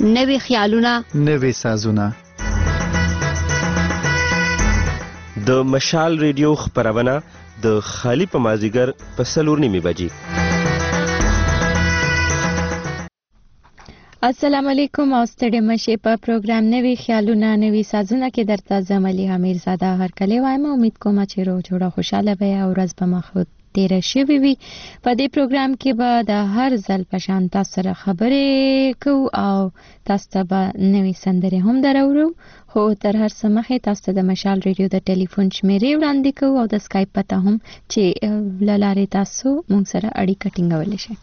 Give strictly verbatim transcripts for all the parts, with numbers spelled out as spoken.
نوي خیالونه، نوي سازونه. د مشال ریډیو خبرونه د خالی په مازیګر په څلور نیمې بجې. السلام علیکم او ستړي مشه په پروګرام نوي خیالونه نوي سازونه کې درته زملي امیر زاده هر کله وایم. امید کوم چې روغ جوړه خوشاله وي او ورځ په مخ تیر شي وي. په دې پروګرام کې به د هر ځل په شان تاسو سره خبرې کوو او تاسو ته به نوي سندرې هم درورو. خو تر هر څه مخکې تاسو ته د مشال ریډیو د ټلیفون شمیرې وړاندې کوو او د سکایپ پته هم چې لاره تاسو مونږ سره اړیکه ټینګولی شئ.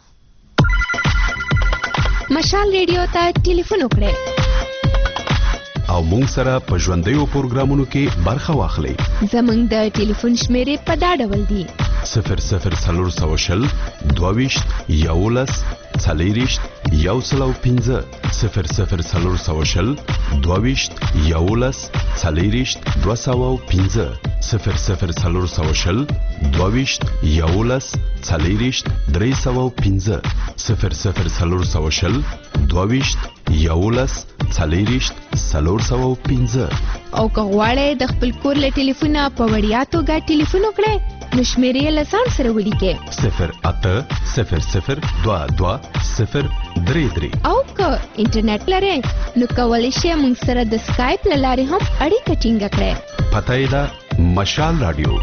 مشال ریډیو ته ټلیفون وکړئ او مونږ سره په ژوندیو پروګرامونو کې برخه واخلئ. زمونږ د ټلیفون شمیرې په دا ډول دي: صفر صفر څلور سوه شل دوه ویشت یولس څلېرویشت یو سل او پنځه صفر صفر څلور سوه شل دوه ویشت یولس څلېرویشت دوه سوه او پنځه صفر صفر څلور سوه شل دوه ویشت یولس څلېرویشت درې سوه او پنځه صفر صفر څلور سوه شل دوه ویشت یولس څلېرویشت څلور سوه او پنځه. او که غواړئ د خپل کور له ټلیفونه په وړیا توګه ټلیفون وکړئ نو شمیرې یې له ځان سره ولیکئ: صفر اته صفر صفر دوه دوه صفر درې درې. او که انټرنیټ لرئ نو کولی شئ موږ سره د سکایپ له لارې هم اړیکه ټینګه کړئ. پته یې ده مشال رادیو.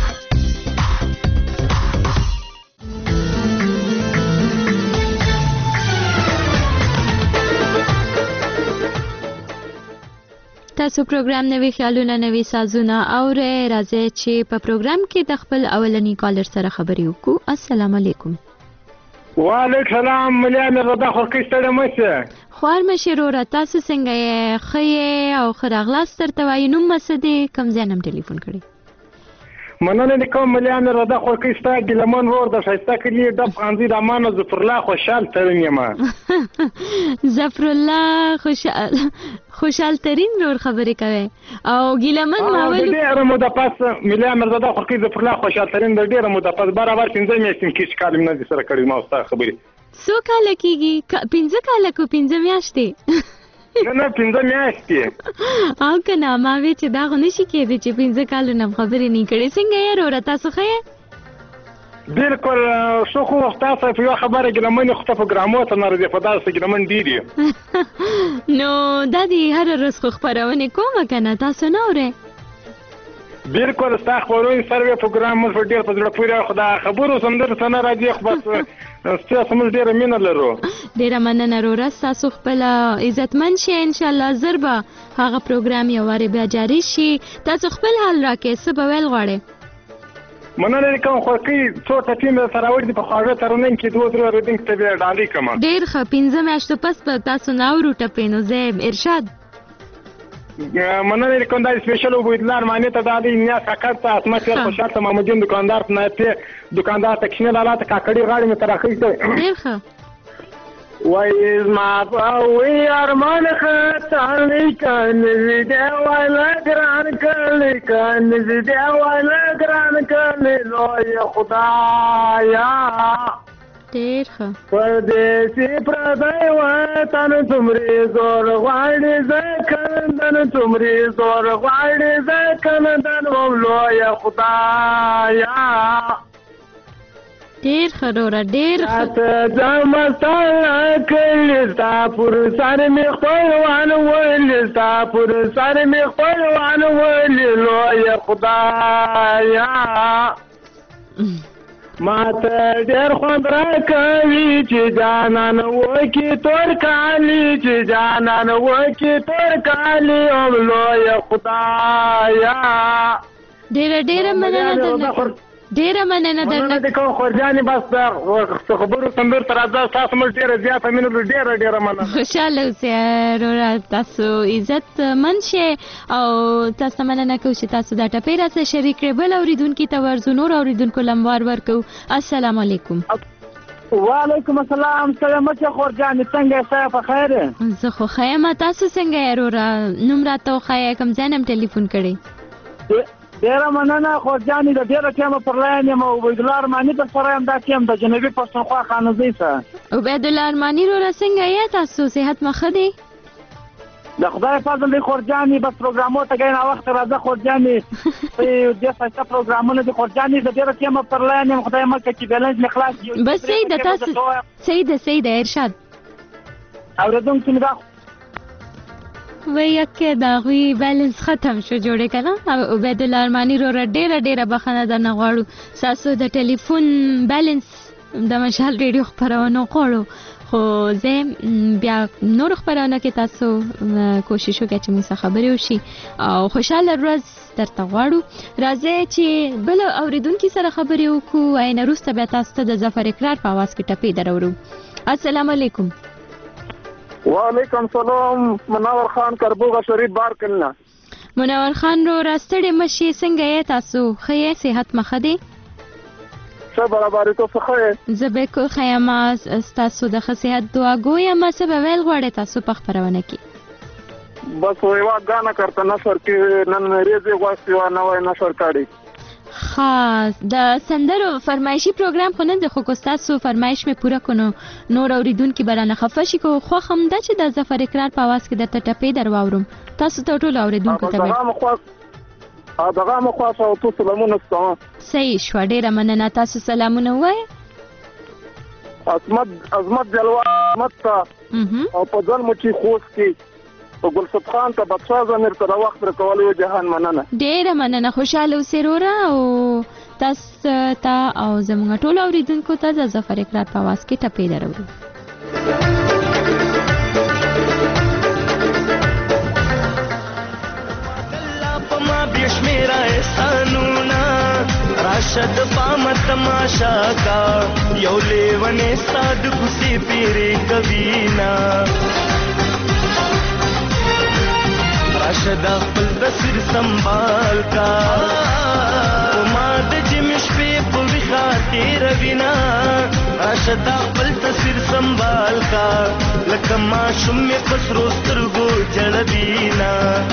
تاسو پروګرام نوي خیالونه نوي سازونه اورئ. راځئ چې په پروګرام کې د خپل اولنی کالر سره خبرې وکړو. السلام علیکم. وعلیکم السلام. ملیا مې رضا خورکۍ ستړی مشه. خوار مشه وروره، تاسو څنګه یې؟ ښه یې او ښه راغلاست درته وایي. نوم مه څه دی؟ کوم ځای نه م ټلیفون کړی؟ مننه دې کوم ملیا مې رضا خورکۍ ستا ګیلمن ورور د ښایسته کلي ډب خانزي رحمانه ظفرالله خوشحال ترین یم. ظفرالله خوشحال خوشحال ترین ورور خبرې کوي او ګیلمن ما د ډېره موده پس ملیا مې رضا خورکۍ ظفرالله خوشحال ترین د ډېره موده پس برابر پنځه میاشتې کې چې کال مې نه دي سره کړي ما او ستا خبرې. څو کاله کېږي؟ پنځه کاله کو پنځه میاشتې؟ نه نه پنځه میاشتې. او که نه ما وی چې دا خو نشي کېدی چې پنځه کالو نه خبرې نه کړې. څنګه یې وروره، تاسو ښه یې؟ بالکل ښه. خو تاسو په یوه خبره ګیلمن خو ته په ګرامو ته نه راځي، په داسې ګیلمن ډېر یې. نو دا دې هره ورځ خو خپرونې کومه که نه، تاسو نه اورئ؟ بالکل ستا خپرونې سروې پروګرام موږ په ډېر په زړه پورې خو دا خبرو سندرو ته نه راځي، خو بس ستاسو موږ ډېره مینه لرو. ډېره مننه وروره، ستاسو خپله عزتمند شئ. انشاءالله زر به هغه پروګرام یو وارې بیا جاري شي. تاسو خپل حال راکړئ، څه به ویل غواړئ؟ مننه دې کوم خورکۍ. څو ټپې مې درته راوړي دي په خواږه ترنم کې، دوه درې اورېدونکو ته بیا ډالۍ کړم. ډېر ښه. پنځه میاشتو پس به تاسو نه اورو ټپې. نو زه ارشاد مننه دې کوم. دا سپیشل عبیدالله ارماني ته ډالۍ، نیاز کاکړ ته، عصمت یار خوشحال ته، محمدجان دکاندار ته، نایب دکاندار ته، کشمیر لالا ته، کاکړي غاړې مې ته راخیستې. ډېر ښه. وای زما په ارمان خطا لیکن دې والا ګران کړي کان دې والا ګران کړي لوی خدایا. ډېر ښه. پردیسي پردی وطن څومره زور غواړي ځکندن څومره زور غواړي ځکندن وم لوی خدایا. ډېر ښه وروره، ډېر ښه. ته ځمستانه کړي ستا پر سر مې خپلوان ولي، ستا پر سر مې خپلوان ولي لوی خدایا. ما ته ډېر خوند راکوي چې جانان وکي تور کالي، چې جانان وکي تور کالي ام لوی خدایا. ډېره ډېره مننه درنه، ډېره مننه درنه. مننه دې کوم خورجانې. بس د خبرو سندرو ته راځه، تاسو موږ ډېره زیاته مینه لرو. ډېره ډېره مننه. خوشحاله اوسئ وروره، تاسو عزتمند شئ او تاسو ته مننه کوو چې تاسو دا ټپې راسره شریک کړئ. بل اورېدونکي ته ورځو، نور اورېدونکو لمبار ورکوو. السلام علیکم. وعلیکم السلام. ستړی مشه خورجانې، څنګه یې؟ ښه په خیر یې؟ زه خو ښه یم، تاسو څنګه یې وروره؟ نوم راته وښایه، کوم ځای نه م ټلیفون کړی؟ ډیره مننه خورجانې د ډیره ټیمه پر لاین یم او عبیدالله ارماني در سره یم دا ټیم د جنوبي پښتونخوا خانزۍ سره. عبیدالله ارماني وروره څنګه یې تاسو صحت مو ښه دی؟ د خدای فضل دی خورجانې بس پروګرامونو ته ګای ناوخته راځه خورجانې ډېر ښایسته پروګرامونه دي خورجانې د ډیره ټیمه پر لاین یم خدای مکړه چې بیلنس مې خلاص کړي. بس صحیح ده تاسو صحیح ده صحیح ده ارشاد اورېدونکي مې دا وی یکه د هغوی بیلنس ختم شو جوړې که نه. عبیدالله ارماني وروره ډېره ډېره بخښنه درنه غواړو ستاسو د ټلیفون بیلنس د مشال ریډیو خپرونو غواړو خو زه بیا نور خپرونه کې تاسو کوشش وکړئ چې موږ سره خبرې وشي او خوشحاله ورځ درته غواړو. راځئ چې بل اورېدونکي سره خبرې وکړو عین وروسته بیا تاسو ته د ظفر اقرار په اواز کې ټپې درورو. السلام علیکم. وعلیکم سلام. منور خان کربوغه شریف بار کلنا. منور خان رو راستړې مشي څنګه یې تاسو ښه یې صحت مو ښه دی؟ ښه برابرې تاسو ښه یې؟ زه بالکل ښه یم ستاسو د ښه صحت دعا ګویم. څه به ویل غواړئ تاسو په خپرونه کې؟ بس یوه ګانه کرته نشر کې نن مې ریزې غوښتې وه نوی نشر کړی. خاص د سندرو فرمایشي پروګرام خو نه دی خو که ستاسو فرمایش مې پوره کړو نور اورېدونکي به رانه خفه شي خو خوښ هم ده چې د ظفر اقرار په اواز کې درته ټپې در واورم تاسو ته ټولو اورېدونکو ته دغه مو خواست او تو سلامونه ستوم. صحیح شوه ډېره مننه. تاسو سلامونه ووایئ. عظمت عظمت جلوه عظمت ته او په ځل مو چې خوست کې په ګلصد خان ته بادشاه ضمیر ته د وخت راکول یو جهان مننه. ډېره مننه. خوشحاله اوسئ وروره او تاسو ته او زموږ ټولو اورېدونکو ته د ظفر اقرار په اواز کې ټپې درورو. بشمیرا احسانونا راشد پام تماشا کا یو لیونے ساد کسی پیرے کبینا راشد خپل تصویر سنبال کا ماد جمش پہ پوری خاطر وینا راشد خپل تصویر سنبال کا لکما شم پسرو سترګو جړبینا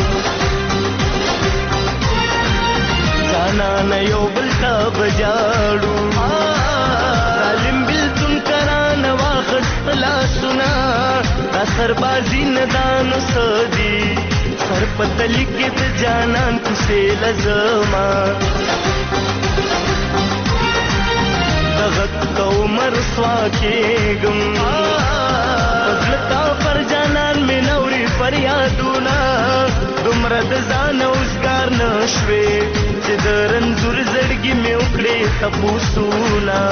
جانا نیو بلتا بجاڑو ظالم بلتن کران واخست لا سنا دا سربازی ندانو سدی سر پتلکت جانان کسے لزما دغت کو مرسوا کېږم پزلتا پر جانان می نوري فریادونا دومره د ځان اوسګار نشوې چې د رنځور زړګي مې وکړې تپوسونه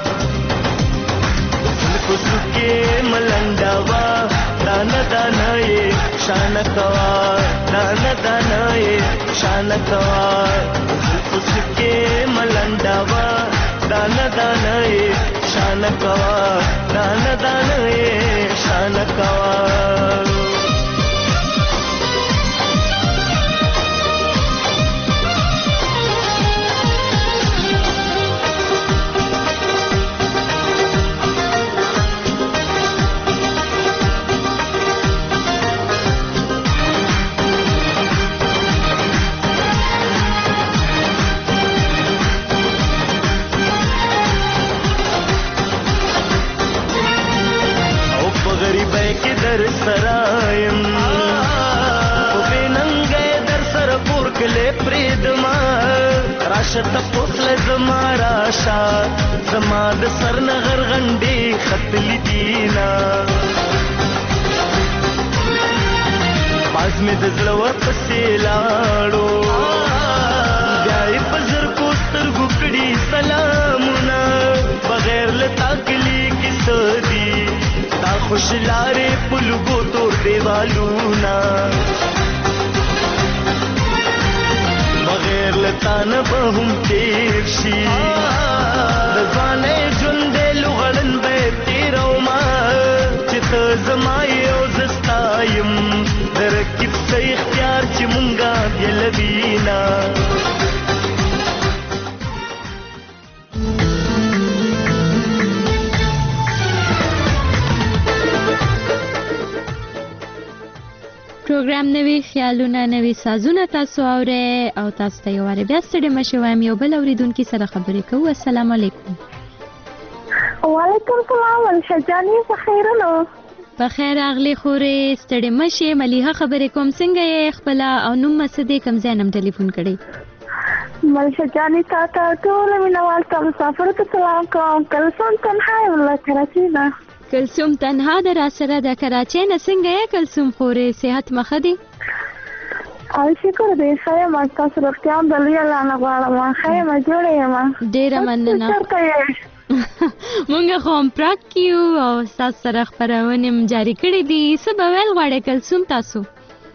کوڅو کې ملنډه وا دانه دانه یې شان کوا دانه دانه یې شان کوا کوڅو کې ملنډه وا دانه دانه یې شان کوا دانه دانه یې شان کوا. در سرایم او بیننګې در سر پور کله پریدما راشد پوسل زما راشا زما د سر نغر غندې خطل دینا باز مې د زړه ورپسې لاړو بیا یې په زرګو سترګو کړي سلامونه بغیر له تاکلي کیسه دي تا خوش لارے پلگو تو دیوالونا بغیر لتان بہم تیر شی دزوانے جندے لغڑن بے تیرو ما چت زمائی او زستایم درکب سے اختیار چی منگا بیلبینا پروګرام نوي خیالونه نوي سازونه تاسو اورئ او تاسو ته یو واره بیا ستړي مشئ وایم یو بل اورېدونکي سره خبرې کوو. السلام علیکم. وعلیکم السلام الشجانی بخیرونو. بخیر اغلی خورې ستړي مشئ. ملیحه خبرې کوم څنګه یې خپله او نوم مه څه دی کوم ځای نه م ټلیفون کړی؟ ملشجانی تا ته ټول مینوال ته مسافرو ته سلام کوم. کلثوم تنها یم له کراچۍ نه. کلثوم تنها د راسره د کراچۍ نه څنګه یې کلثوم خورې صحت مه ښه دی؟ او شکر دی ښه یم. ستاسو روغتیا هم د لوی الله نه غواړم. ښه یم جوړه یم. ډېره مننه. چېرته یې؟ مونږ خو هم پراک کې یو او ستاسو سره خپرونې م جاري کړې دي. څه به ویل غواړئ کلثوم تاسو؟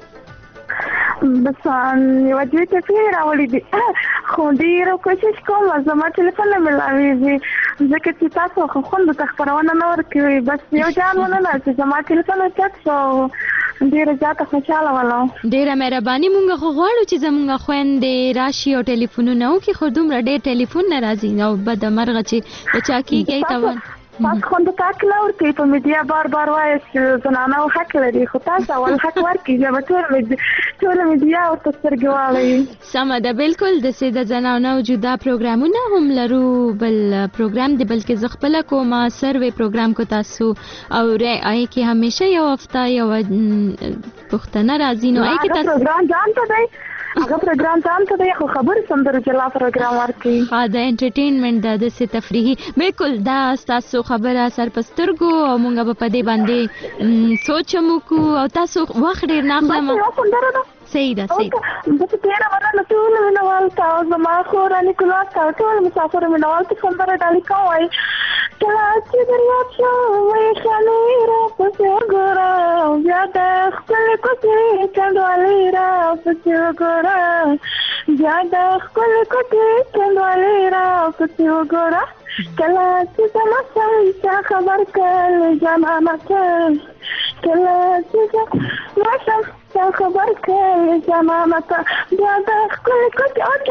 بس یوه دوې ټپې راوړي دي خو ډېره کوشش کوم زما ټلیفون نه ملاویږي ځکه چې تاسو خو خوند ته خپرونه نه ورکوي. بس یو جان مننه چې زما ټلیفون اوچت شو. ډېره زیاته خوشحاله ولم. ډېره مهرباني. مونږ خو غواړو چې زمونږ خویندې راشي او ټلیفونونه وکړي خو دومره ډېر ټلیفون نه راځي او بدمرغه چې د چا کېږي ته تاسو خوند ته حق نه ورکوي. په میډیا بار بار وایي چې زنانه حق لري خو تاسو اول حق ورکړئ بیا به ټوله میډیا ورته سترګې واړوي. سمه ده بالکل. داسې د زنانو جدا پروګرامونه هم لرو. بل پروګرام دی بلکې زه خپله کوم سروې پروګرام کو تاسو اورئ هغې کې همیشه یو هفته یوه پوښتنه راځي نو هغې کې تاسو پروګرام ځان ته دی هغه پروګرام ځان ته دی خو خبرې سندرو جلا پروګرام ورکوي. ها د انټرټینمنټ د داسې تفریحي بالکل دا ستاسو خبره سر په سترګو او مونږ به په دې باندې سوچ هم وکړو او تاسو وخت ډېر نه اخلم. صحیح ده صحیح. بس ډېره مننه ټول مینوال ته او زما خوراني ګلاب ته ټول مسافرو مینوال ته سندره ډالۍ کوم وایي کله چې دریاب شو وایي خالي راپسې وګوره بیا د خپلې کوڅې کنډوالې راپسې وګوره بیا د خپلې کوڅې کنډوالې راپسې وګوره کله چې زما سم چا خبر کړل جانانه کله چې زما سم چا خبر کړل جانانه بیا د خپلې کوڅې او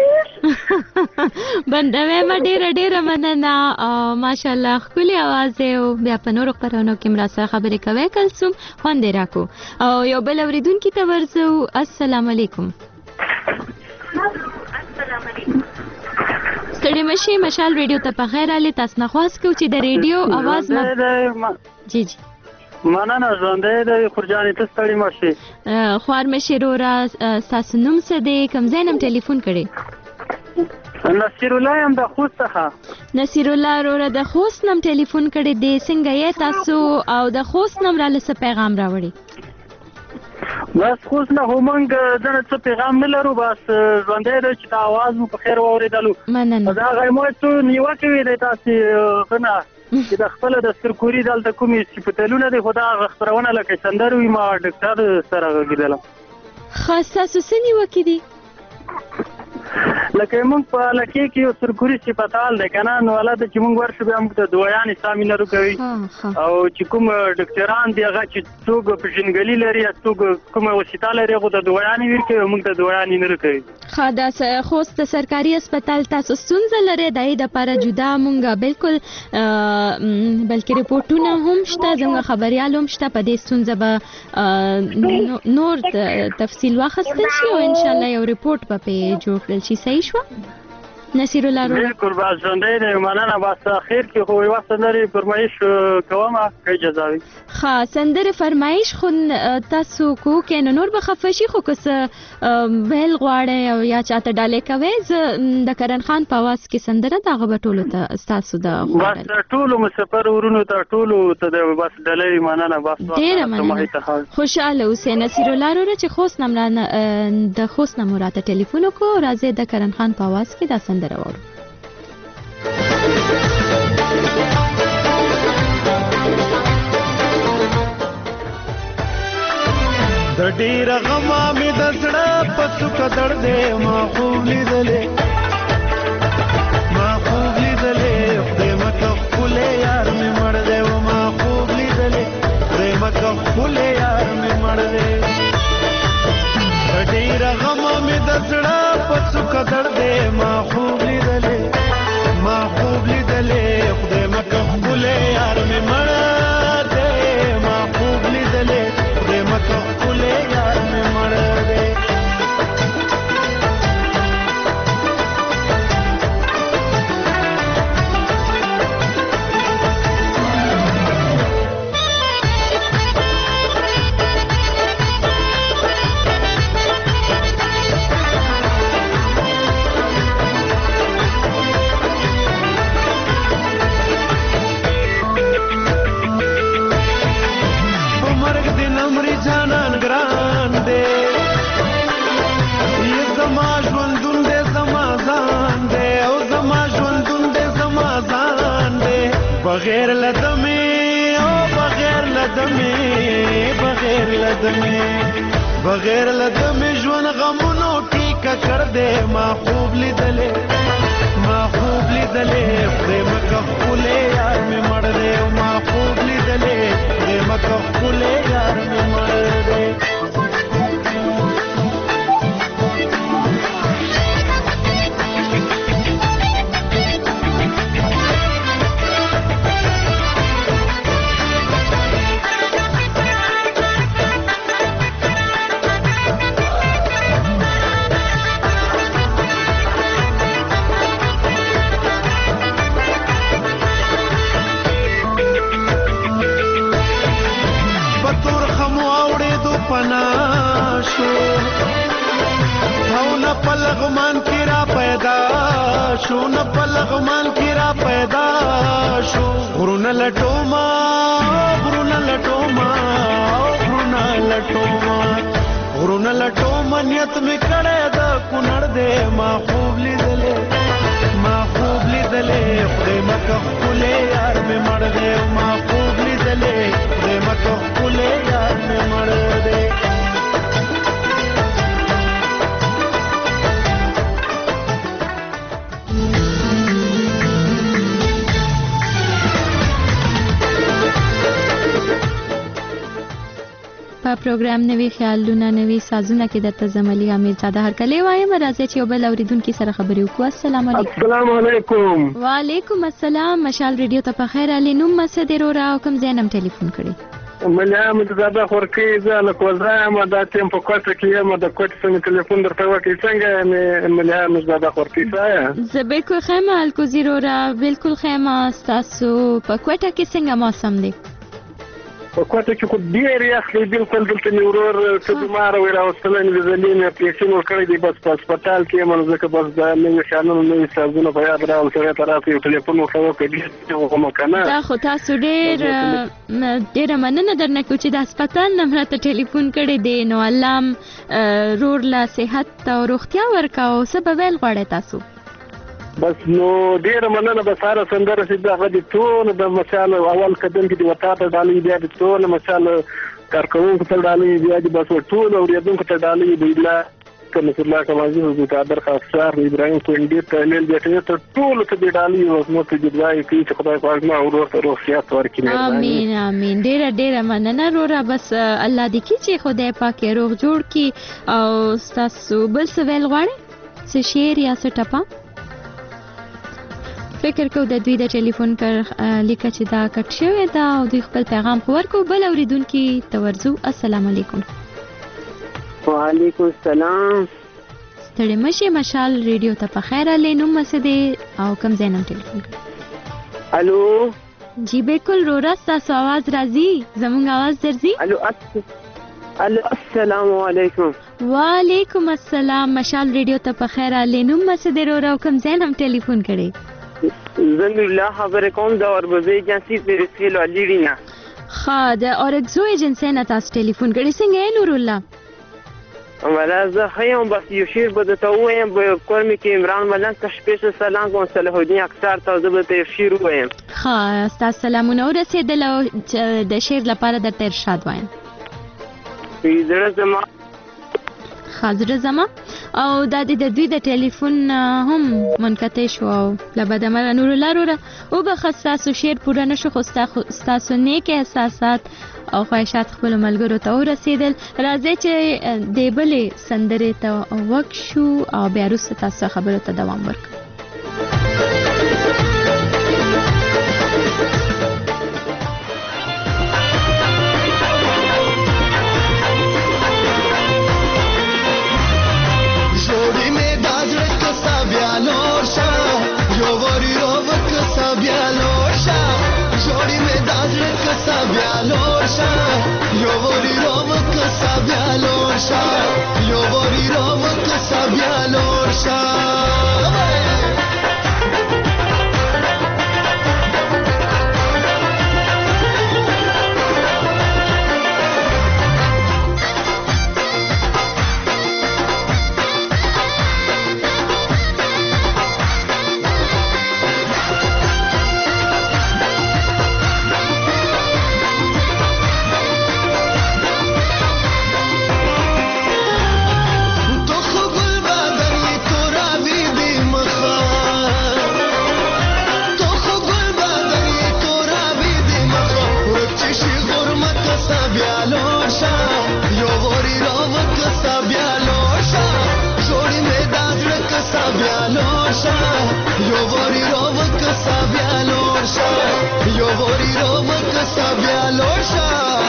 چلا بندوي ما ډېره ډېره مننه او ماشاءالله ښکلې اواز دی او بیا په نورو خپرونو کې م راسره خبرې کوئ کلثوم خوند یې راکړو او یو بل اورېدونکي ته ورځو. السلام علیکم. ستړي مشئ. مشال ریډیو ته په خیر راغلې. تاسو نه خواست کوو چې د ریډیو اواز ما جی جی مننه ژوندی دی خورجانې ته ستړي مشئ. خوار مشئ وروره ستاسو نوم څه دی کوم ځای نه م ټلیفون کړی؟ نصیر الله یم د خوست څخه. نصیر الله وروره د خوست نه م ټلیفون کړی دی. څنګه یې تاسو او د خوست نه م راله څه پیغام راوړي؟ بس خوست نه خو موږ دنه څه پیغام نه لرو. بس ژوندی دی چې د اواز مو په خیر واورېدلو. مننه. د هغه مو څه نیوکې وې دی تاسې ښه نه چې د خپله د سرکوري دلته کومې صفتلونه دی خو دا هغه خپرونه لکه سندر وي ما ډاکټر سره غږېدلم. ښه ستاسو څه نیوکې دي؟ لکه موږ په لکې کې یو سرکوري صفتال دی که نه نو هلته چې موږ ورشو بیا موږ ته دعاګانې سامي نه راکوي او چې کوم ډاکټران دي هغه چې څوک پېژندګلي لري یا څوک کومه وسیطه لري هغو ته دعاګانې ورکوي او موږ ته دعاګانې نه راکوي. ښه دا خوست د سرکاري هسپتال تاسو ستونزه لرئ د هغې دپاره جدا موږ بالکل بلکې رپورټونه هم شته زموږ خبریال هم شته په دې ستونزه به نور تفصیل واخیستل شي او انشاءالله یو رپورټ به پرې جوړ کړل شي. صحیح شوه نصیر الله وروره؟ بالکل بس ژوندی دی مننه. بس اخر کې خو یوه سندرې فرمایش کومه که اجازه وي. ښه سندرې فرمایش خو تاسو کو کې نو نور به خفه شي خو که څه ویل غواړئ او یا چاته ډالۍ کوئ زه د کرن خان په اواز کې سندره د هغه به ټولو ته ستاسو د بس ټولو مسافر ورونو ته ټولو ته د بس ډالۍ مننه. بس ډېره مننه. خوشحاله اوسئ نصیر الله وروره چې خوست نه د خوست نه مو راته ټلیفون وکړو. راځئ د کرن خان په اواز کې دا سندره واورو. د ډیر غما می د زړه په څوک درد ما خوب لیدلې ما خوب لیدلې خدای مکه خپل یار می مړ دی و ما خوب لیدلې خدای مکه خپل یار می مړ دی د ډیر غما می د زړه په څوک درد ما خوب لیدلې ما خوب لیدلې خدای مکه خپل یار می مړ دی ما خوب لیدلې خدای مکه خپل یار جانان ګران دی یې زما ژوندون دی زما ځان دی او زما ژوندون دی زما ځان دی بغیر له دمې او بغیر له دمې بغیر له دمې بغیر له دمې ژوند غمونو کې ککړ دی ما خوب لیدلې ما خوب لیدلې خدای مکه ښکلی یار مې مړ دی ما خوب لیدلې خدای مکه ښکلی یار مې مړ دی پناشو او نه پلغمان کی را پیدا شو نه پلغمان کی را پیدا شو غرونه لټوما غرونه لټوما غرونه لټوما غرونه لټوما نیت می کړه د کونړ دې ما خوب لیدلې ما خوب لیدلې خدای مکه ښکلی یار مې مړ دی ما خوب لیدلې خدای مکه ښکلی یار مې مړ دی په پروګرام نوي خیالونه نوي سازونه کې درته زملي امیر زاده هرکلی وایم راځي چې یو بل اوریدونکي سره خبرې وکړو السلام علیکم السلام علیکم وعلیکم السلام مشال ریډیو ته په خیر علي نوم مسد رورا او کوم ځای نم ټلیفون کړی ملیا متزاده خورکی زاله کوزا ما د تیم په کوټه کې یم د کوټه څخه ټلیفون درته وکړ څنګه ملیا متزاده خورکی سایا زه بالکل خیمه الکوزی رورا بالکل خیمه تاسو په کوټه کې څنګه موسم دی په کوټه کې خو ډېر یخ دی بالکل دلته مې ورور ته بیمار وی راوستلی مې د زلین اپلیکیشن ورکړی دی بس په هسپتال کې یم نو ځکه بس د نوي خیالونو نوي سازونه په یاد راغلم سړی ته راته یو ټلیفون ورته وکړ ډېر وغومه که نه دا خو تاسو ډېر ډېره مننه درنه کوو چې د هسپتال نه هم راته ټلیفون کړی دی نو الله هم رور له صحت او روغتیا ورکړه او څه به ویل غواړئ تاسو بس نو ډیره مننه به ساره سندره چې دغه د ټول د مثال اول قدم کې د وتا ته ډالۍ بیا د ټول مثال کارکوونکو ته ډالۍ بیا د بس ټول اوریدونکو ته ډالۍ دی الله کنه الله کمازي د قادر خاصار ابراهيم کوندې ته لیل دې ته ټول ته د ډالۍ او نو ته د دعای کوي چې خدای پاک ما ورته روغتیا ورکړي امين امين ډیره ډیره مننه رورا بس الله دې کی چې خدای پاک روغ جوړ کی او تاسو بل څه ویل غواړئ څه شعر یا څه ټپه فکر کو د دوی د ټلیفون کر لیکه چې دا کټ شوی دا او دوی خپل پیغام خو ورکو بل اوریدونکي ته ورځو السلام علیکم وعلیکم السلام ستړي مشه مشال ریډیو ته په خیر علي نوم مسدي او کم زینم ټلیفون الو جی بالکل رورا تاسو आवाज راځي زموږ आवाज درځي الو الو السلام علیکم وعلیکم السلام مشال ریډیو ته په خیر علي نوم مسدي رورا او کم زینم ټلیفون کړي زنګ الله خبر کوم د اوربزي ایجنسی پرسیل علي رینا خا د اورګزو ایجنسی نه تاسو ټلیفون کړی څنګه نور الله ولا زه خیم بس یو شیر بده ته وایم په کورمې کې عمران ملنګ ته سپیشل سلام کوم صلاح الدین اکثر ته زه به شیر وایم خا تاسو سلامونه ورسېدل د شیر لپاره د ارشاد وایم زړه زما حاضر زما او د دې د دوی د ټلیفون هم منقطع شو او لبدمر نور الله وروره او به خاصه شعر پوره نشو خو تاسو نیک احساسات او خواهشات خپل ملګرو ته ورسېدل راځي چې د بلې سندرې ته وکشو او بیا وروسته تاسو خبرو ته دوام ورکړو شه یو وری رو وکسا بیا لوړ شه یو وری رو وکسا بیا لوړ شه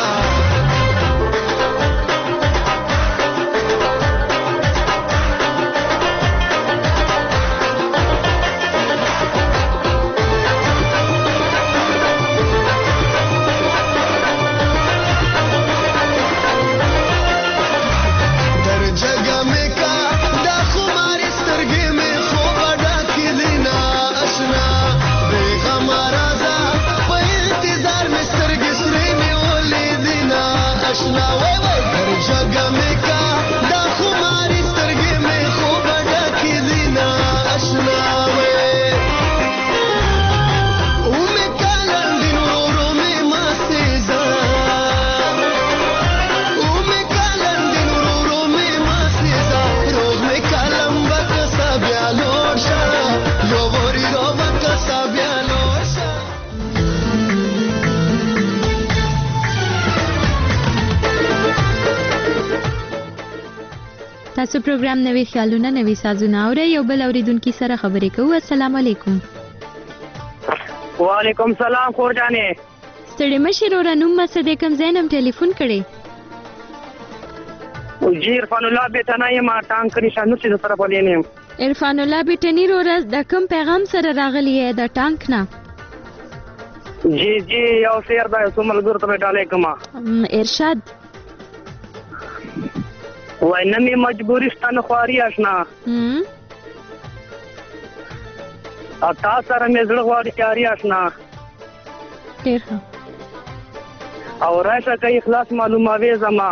تاسو پروګرام نوي خیالونه نوي سازونه اورئ یو بل اوریدونکي سره خبرې کوو. السلام علیکم. وعلیکم سلام خور جانې. ستړي مشر ورو نوم مسدې کم زینم ټلیفون کړي. جی عرفان الله بیٹنه یم ټانک نشانو چې سره پلینم. عرفان الله بیٹنی ورځ د کوم پیغام سره راغلی د ټانک نه؟ جی جی یو شعر دا سوملګور ته ډالې کما. ارشاد وای نمی مجبوری ستانه خواري آشنا او تا سره مې زړه غواړي یاري آشنا ډېر ښه او راشه که اخلاص معلوموي زما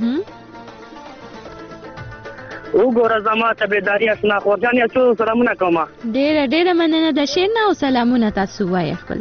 وګوره زما تابعداري آشنا خورجان یې څو سلامونه کومه. ډېره ډېره مننه د شعر نه او سلامونه تاسو ووایه خپل.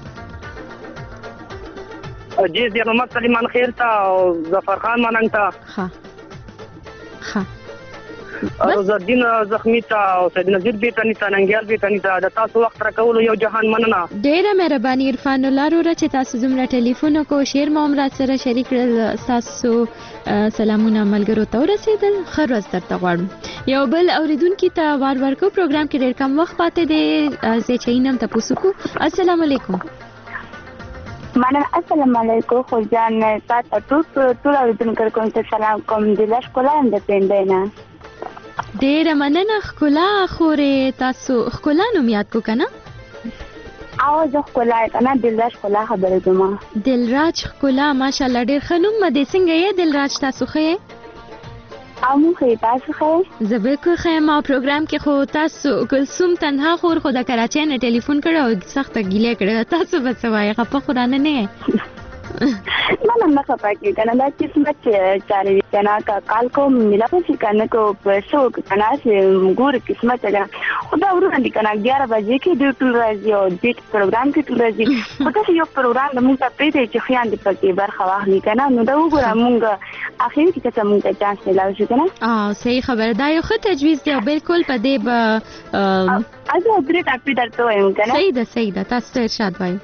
جی زیر محمد سلیمان خیر ته او ظفر خان ملنګ ته ښه ښه او زدین زخمی ته او سید نذیر بیٹانی ته ننګیال بیٹانی ته د تاسو وخت راکولو یو جهان مننه. ډېره مهرباني عرفان الله وروره چې تاسو زموږ ټلیفون وکړو شعر مو هم راسره شریک کړل. ستاسو سلامونه ملګرو ته ورسېدل. ښه ورځ درته غواړم. یو بل اوریدونکي ته وار ورکو. پروګرام کې ډېر کم وخت پاتې دی. زه چې اینم تپوس وکړو. السلام علیکم. مننه. السلام علیکم خورجان. تاسو ټول ټول اوریدونکو کوم ته سلام کوم. د ښکلا د پیندینا ډېره مننه ښکلا خورې. تاسو ښکلا نوم یاد کو کنه؟ او زه ښکلا کنه دلراج ښکلا خبرې کوم. دلراج ښکلا ماشاءالله ډېر ښه نوم مده. څنګه یې دلراج تاسو ښه یې؟ او مو ښه تاسو ښه؟ زه بالکل ښه یم. پروګرام کې خو تاسو کلثوم تنها خور خو د کراچۍ نه ټلیفون کړی او سخته ګیله کړې. تاسو به څه وایې؟ خفه خو رانه نه یې؟ نه نه نه خفه کېږه کنه دا قسمت چارې وي کنه که کال کو ملا پسې کنه کو پیسو کنه چې ګوره قسمت کنه خو دا ورونه دي کنه اګیاره بجې کې دوی ټول راځي او دې پروګرام کې ټول راځي. خو داسې یو پروګرام زموږ ته پرېږدی چې خویندې پکې برخه واخلي کنه نو دا وګوره مونږ اخر کې که څه مونږ ته چانس میلاو شي کنه. صحیح خبره. دا یو ښه تجویز دی او بالکل په دې به زه درې ټاپې درته وایم کنه. صحیح ده صحیح ده. تاسو ته ارشاد وایو.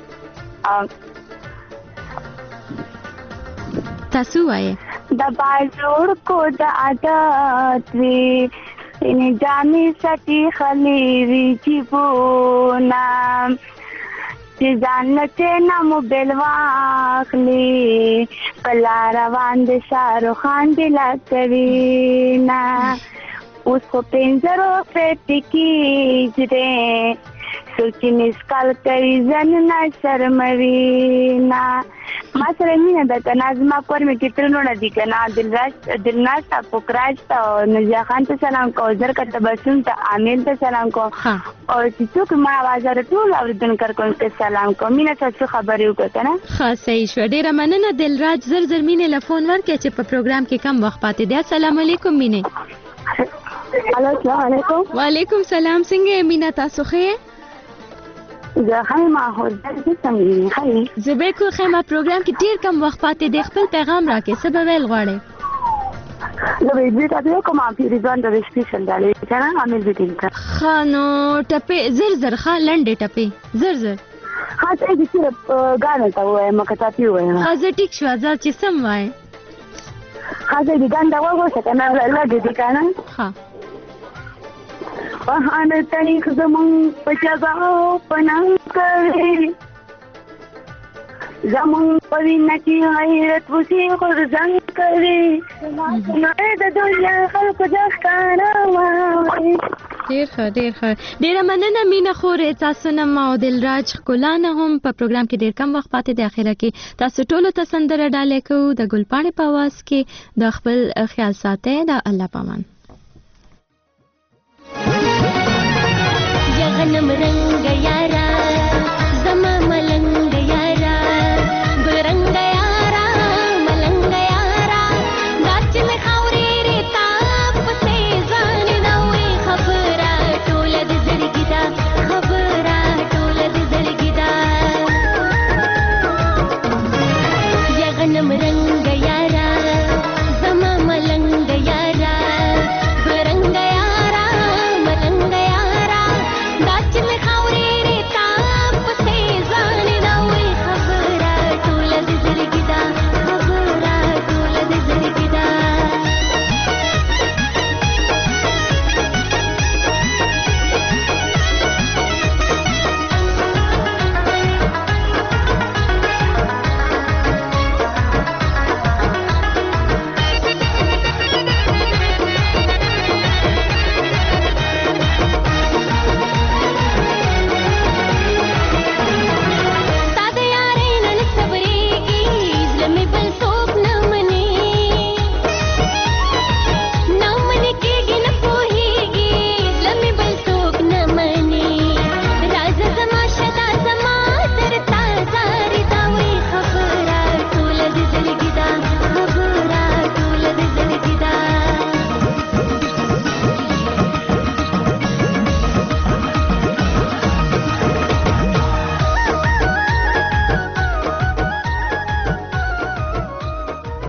تاسو وایه. د بازور کو د عادت وی ان جامې سټي خلی وی جيبونا چې ځان ته نامو بلواخلی پلا روان د شاهرخ خان دی لکوینا اوس کو پنځرو پټی کی جره سوچي نسکال کوي ځن نه شرموینا ما سره مینه ده کنه زما کور مې کې ترنونه دي کنه دلراج دلناز ته پوکراج ته نجا خان ته سلام کو زر کته بسون ته عامل ته سلام کو او چې څوک ما आवाज ورټول اوریدونکو کوم ته سلام کو مینه څه خبرې وکړه کنه. ښه صحیح شو. ډیره مننه دلراج. زر زر مینه له فون ورکړه چې په پروګرام کې کم وخت پاتې دی. السلام علیکم مینه. السلام علیکم. وعلیکم سلام. څنګه مینه تاسو ښه؟ زه خای ما هو د څنګه خای زه به کو خیمه پروګرام کې ډیر کم وخت پاتې دی. خپل پیغام راکې څه به ویل غواړې؟ نو دې تاسو کوم پیریزون د سپیشل دالې کنه عامل دې ټینګه خانو ټپه زر زر خا لنډه ټپه زر زر ها ته دې چې غاڼه تا وای مکه تاسو وای ها زه ټیک شو ځل چې سم وای ها دې ګاندا وای څه کنه لږ دې کنه ها بهانه تاریخ زمون په جزا پناه کوي زمون په وینا کې غیرت وسی غرزنګ کوي نو د دنیا خلکو ځکانه وای ډیر ښه ډیر ښه ډیره مننه مینا خورې تاسو نه ما او دلراج ښکلانه هم په پروګرام کې ډیر کم وخت پاتې د اخره کې تاسو ټولو ته سندره ډالې کوو د ګلپاڼې په आवाज کې د خپل خیال ساتئ د الله پامان